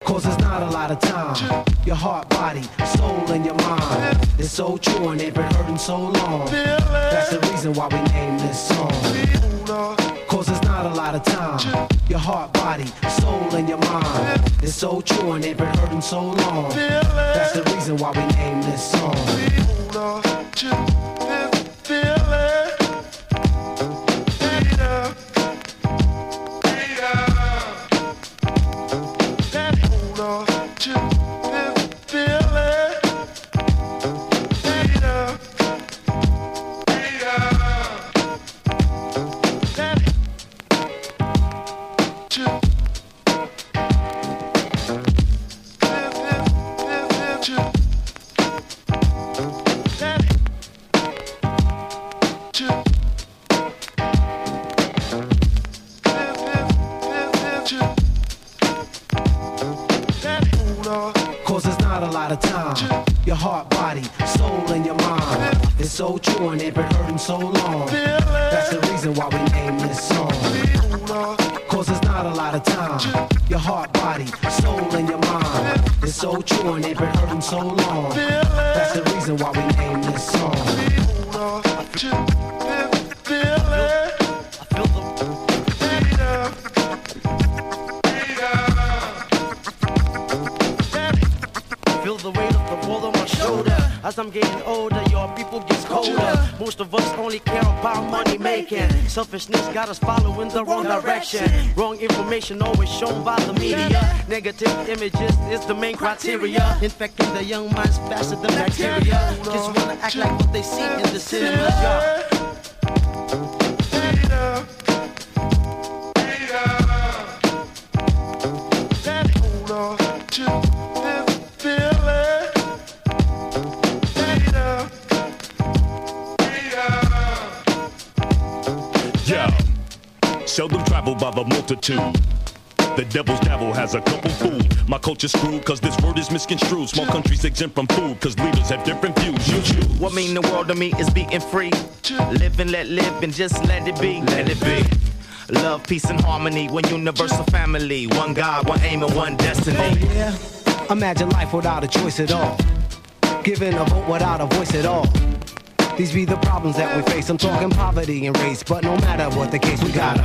Cause there's not a lot of time. Your heart, body, soul, and your mind. It's so true and they've been hurting so long. That's the reason why we named this song. Cause there's not a lot of time. Your heart, body, soul, and your mind. It's so true and they've been hurting so long. That's the reason why we named this song. Cause there's not a lot of time. Your heart, body, soul, and your mind. It's so true and they've been hurting so long. That's the reason why we named this song. Cause there's not a lot of time. Your heart, body, soul, and your mind. It's so true and they've been hurting so long. That's the reason why we named this song. Feel the weight of the world on my shoulder. As I'm getting older, your people gets colder. Most of us only care about money making. Selfishness got us following the wrong direction. Wrong information always shown by the media. Negative images is the main criteria. Infecting the young minds faster than bacteria. Kids wanna act like what they see in the cinemas, y'all. Seldom traveled by the multitude. The devil's dabble has a couple food. My culture's screwed cause this word is misconstrued. Small countries exempt from food cause leaders have different views. You choose. What mean the world to me is being free. Live and let live and just let it be. Let it be. Love, peace, and harmony. One universal family. One God, one aim, and one destiny. Oh yeah? Imagine life without a choice at all. Giving a vote without a voice at all. These be the problems that we face. I'm talking poverty and race, but no matter what the case, we gotta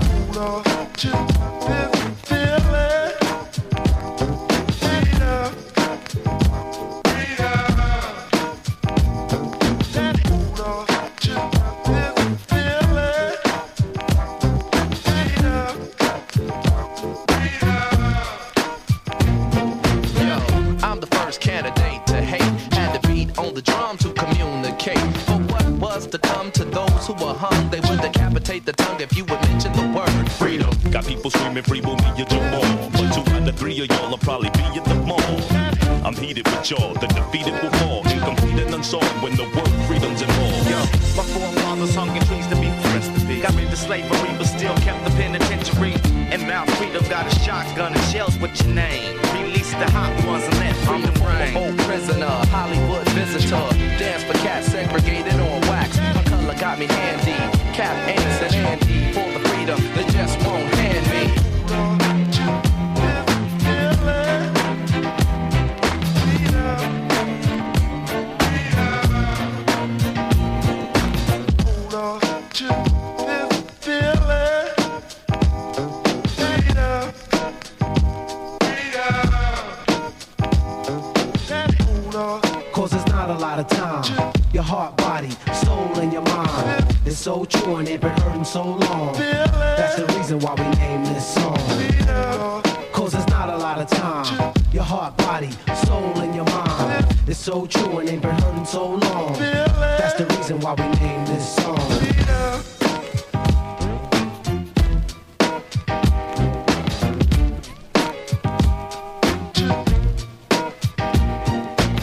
Yo, I'm the first candidate to hate. Had the beat on the drum to communicate. Was to come to those who were hung. They would decapitate the tongue if you would mention the word freedom. Got people screaming free will me at your mall. But 2 out of 3 of y'all will probably be at the mall. I'm heated with y'all, the defeated will fall. Incomplete and unsolved when the word freedom's involved. Yo, my forefathers hung in trees to be free. Got rid of slavery but still kept the penitentiary. And now freedom got a shotgun and shells with your name. Release the hot ones and let freedom reign. Old prisoner, Hollywood visitor. Dance for cats segregated on wax. My color got me handy. Cap, Amos, and Andy. For the freedom they just won't hand me. Cause there's not a lot of time. Your heart, body, soul, and your mind. It's so true and they've been hurting so long. That's the reason why we named this song. Cause there's not a lot of time. Your heart, body, soul, and your mind. It's so true and they've been hurting so long. That's the reason why we named this song.